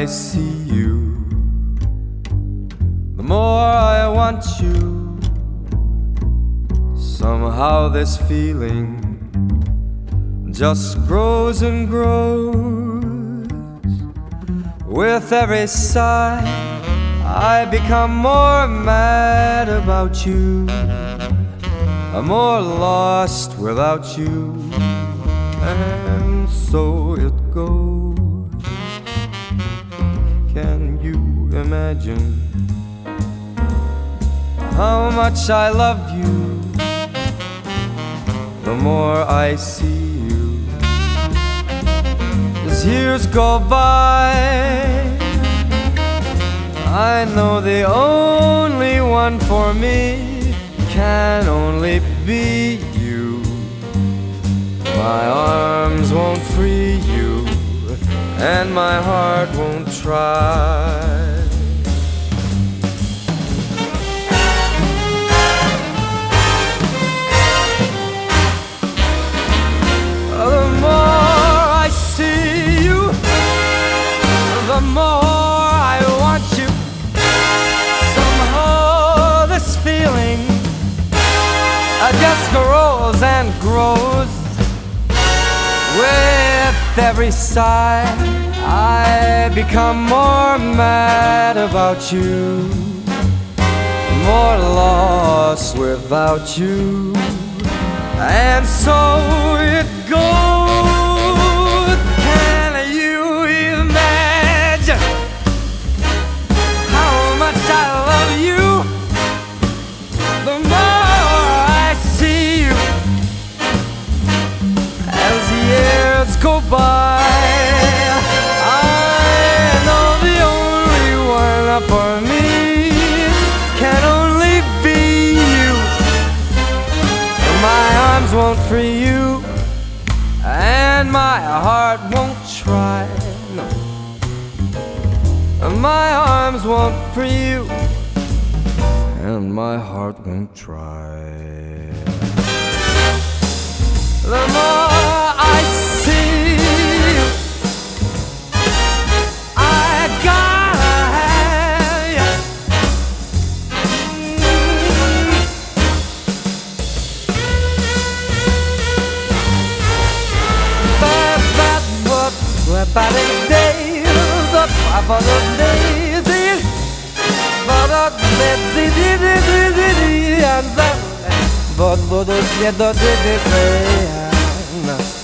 I see you, the more I want you. Somehow this feeling just grows and grows. With every sigh, I become more mad about you. I'm more lost without you, and so it goes. Can you imagine how much I love you? The more I see you, as years go by, I know the only one for me can only be you. My arms won't free you, and my heart won't try. The more I see you, the more I want you. Somehow this feeling just grows and grows. With every sigh, I become more mad about you, more lost without you, and so it goes. Can you imagine how much I love you? The more I see you, as years go by, I know the only one for me can only be you. My arms won't free you, and my heart won't try. No, my arms won't free you, and my heart won't try. The more I see you, I gotta have you. By the days, by the days, but